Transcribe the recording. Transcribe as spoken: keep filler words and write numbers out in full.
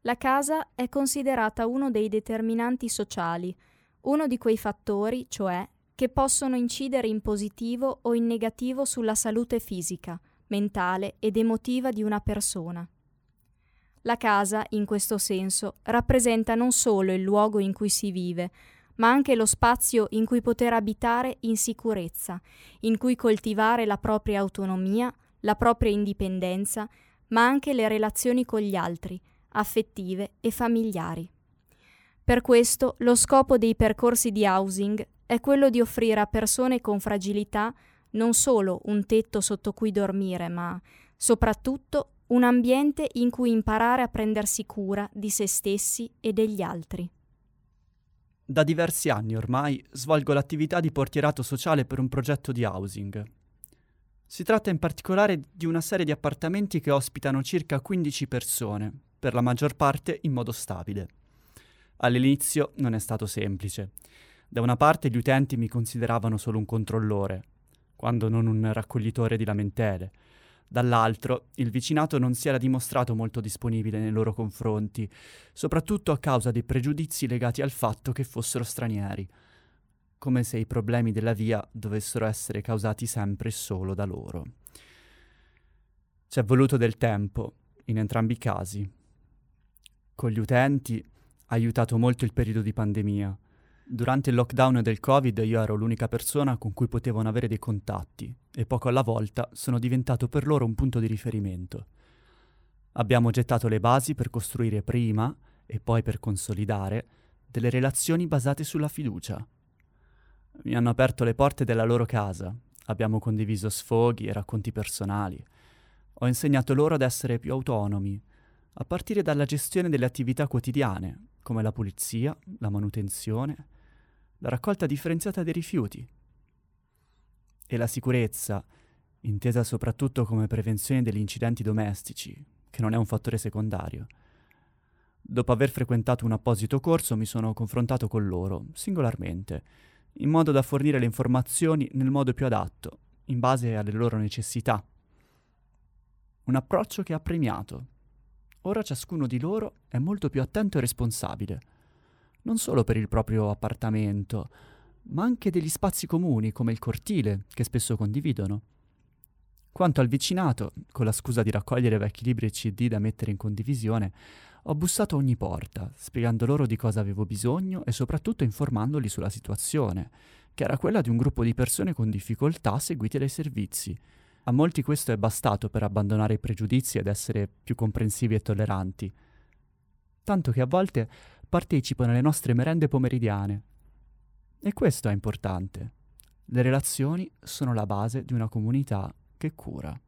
La casa è considerata uno dei determinanti sociali, uno di quei fattori, cioè, che possono incidere in positivo o in negativo sulla salute fisica, mentale ed emotiva di una persona. La casa, in questo senso, rappresenta non solo il luogo in cui si vive, ma anche lo spazio in cui poter abitare in sicurezza, in cui coltivare la propria autonomia, la propria indipendenza, ma anche le relazioni con gli altri, affettive e familiari. Per questo lo scopo dei percorsi di housing è quello di offrire a persone con fragilità non solo un tetto sotto cui dormire, ma soprattutto un ambiente in cui imparare a prendersi cura di se stessi e degli altri. Da diversi anni ormai svolgo l'attività di portierato sociale per un progetto di housing. Si tratta in particolare di una serie di appartamenti che ospitano circa quindici persone, per la maggior parte in modo stabile. All'inizio non è stato semplice. Da una parte gli utenti mi consideravano solo un controllore, quando non un raccoglitore di lamentele. Dall'altro, il vicinato non si era dimostrato molto disponibile nei loro confronti, soprattutto a causa dei pregiudizi legati al fatto che fossero stranieri, come se i problemi della via dovessero essere causati sempre e solo da loro. Ci è voluto del tempo, in entrambi i casi. Con gli utenti ha aiutato molto il periodo di pandemia. Durante il lockdown del Covid io ero l'unica persona con cui potevano avere dei contatti e poco alla volta sono diventato per loro un punto di riferimento. Abbiamo gettato le basi per costruire prima e poi per consolidare delle relazioni basate sulla fiducia. Mi hanno aperto le porte della loro casa, abbiamo condiviso sfoghi e racconti personali. Ho insegnato loro ad essere più autonomi, a partire dalla gestione delle attività quotidiane, come la pulizia, la manutenzione, la raccolta differenziata dei rifiuti. E la sicurezza, intesa soprattutto come prevenzione degli incidenti domestici, che non è un fattore secondario. Dopo aver frequentato un apposito corso mi sono confrontato con loro, singolarmente, in modo da fornire le informazioni nel modo più adatto, in base alle loro necessità. Un approccio che ha premiato. Ora ciascuno di loro è molto più attento e responsabile, non solo per il proprio appartamento, ma anche degli spazi comuni come il cortile, che spesso condividono. Quanto al vicinato, con la scusa di raccogliere vecchi libri e C D da mettere in condivisione, ho bussato a ogni porta, spiegando loro di cosa avevo bisogno e soprattutto informandoli sulla situazione, che era quella di un gruppo di persone con difficoltà seguite dai servizi. A molti questo è bastato per abbandonare i pregiudizi ed essere più comprensivi e tolleranti. Tanto che a volte partecipano alle nostre merende pomeridiane. E questo è importante. Le relazioni sono la base di una comunità che cura.